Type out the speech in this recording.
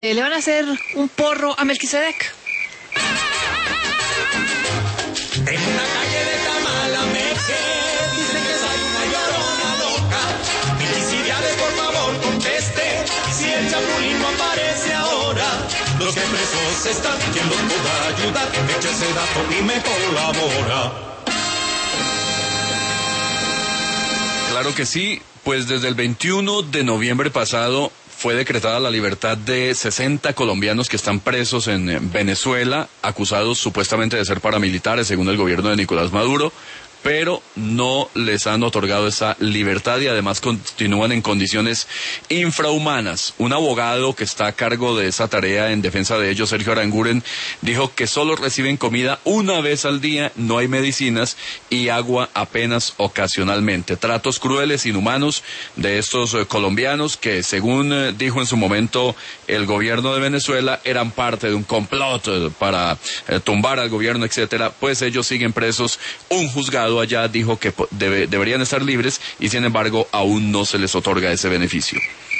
Le van a hacer un porro a Melquisedec. En una calle de Tamalameque dicen que soy una llorona loca. Milicidiales, por favor, conteste si el Chapulín no aparece ahora. Los que presos están, quien los pueda ayudar, eche ese dato y me colabora. Claro que sí, pues desde el 21 de noviembre pasado fue decretada la libertad de 60 colombianos que están presos en Venezuela, acusados supuestamente de ser paramilitares, según el gobierno de Nicolás Maduro, pero no les han otorgado esa libertad y además continúan en condiciones infrahumanas. Un abogado que está a cargo de esa tarea en defensa de ellos, Sergio Aranguren, dijo que solo reciben comida una vez al día, no hay medicinas y agua apenas ocasionalmente. Tratos crueles, inhumanos de estos colombianos que, según dijo en su momento el gobierno de Venezuela, eran parte de un complot para tumbar al gobierno, etcétera. Pues ellos siguen presos. Un juzgado allá dijo que deberían estar libres y sin embargo aún no se les otorga ese beneficio.